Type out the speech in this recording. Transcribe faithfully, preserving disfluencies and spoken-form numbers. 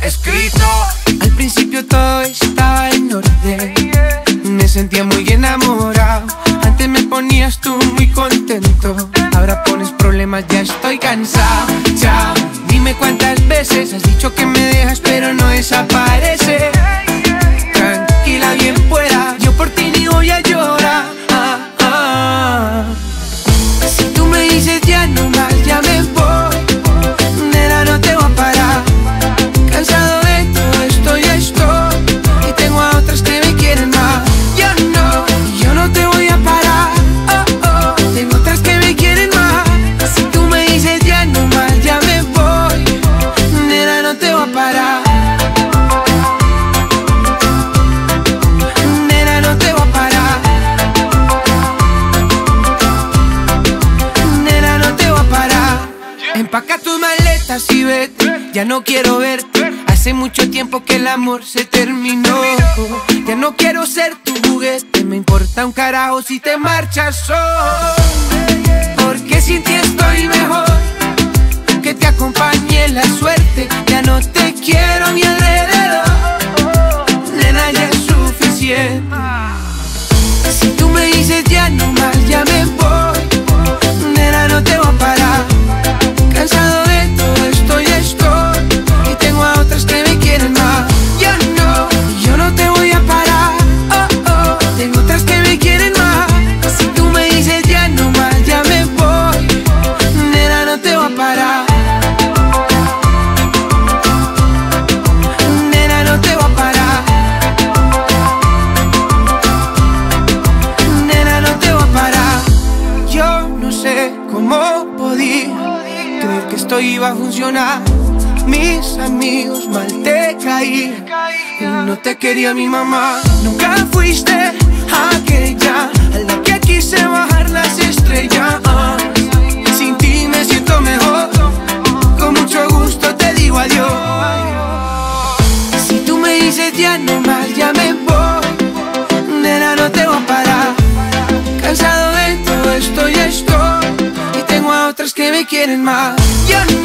escrito. Al principio todo estaba en orden, me sentía muy enamorado. Antes me ponías tú muy contento, ahora pones problemas, ya estoy cansado. Chao, dime cuántas veces has dicho que me dejas pero no desapareces. Tranquila, bien pueda, yo por ti ni voy a llorar. ah, ah. Si tú me dices ya no más, ya me voy, nena, no te voy a parar. Cansado de todo esto ya estoy, y tengo a otras que me quieren más. Yo no, yo no te voy a parar. Oh, oh, tengo otras que me quieren más. Si tú me dices ya no más, ya me voy, nena, no te voy a parar. Nena, no te voy a parar. Nena, no te voy a parar. Empaca tus maletas y vete, ya no quiero verte. Hace mucho tiempo que el amor se terminó. Ya no quiero ser tu juguete, me importa un carajo si te marchas solo. Porque sin ti estoy mejor, que te acompañe la suerte. Ya no te quiero a mi alrededor, nena, ya es suficiente. Si tú me dices ya no más, ya me voy, nena, no te voy a parar. Cansado de todo esto ya estoy, y tengo a otras que me quieren más. Yo no, yo no te voy a parar. Oh, oh, tengo otras que me quieren más. Si tú me dices ya no más, ya me voy, nena, no te voy a parar. Nena, no te voy a parar. Nena, no te voy a parar. Yo no sé cómo podía creer que esto iba a funcionar. Mis amigos mal te caí, y no te quería mi mamá. Nunca fuiste aquella a la que quise bajar las estrellas. Sin ti me siento mejor, con mucho gusto te digo adiós. Si tú me dices ya no más, ya me voy, nena, no te voy a parar. Cansado de todo esto ya estoy, y tengo a otras que me quieren más. Yo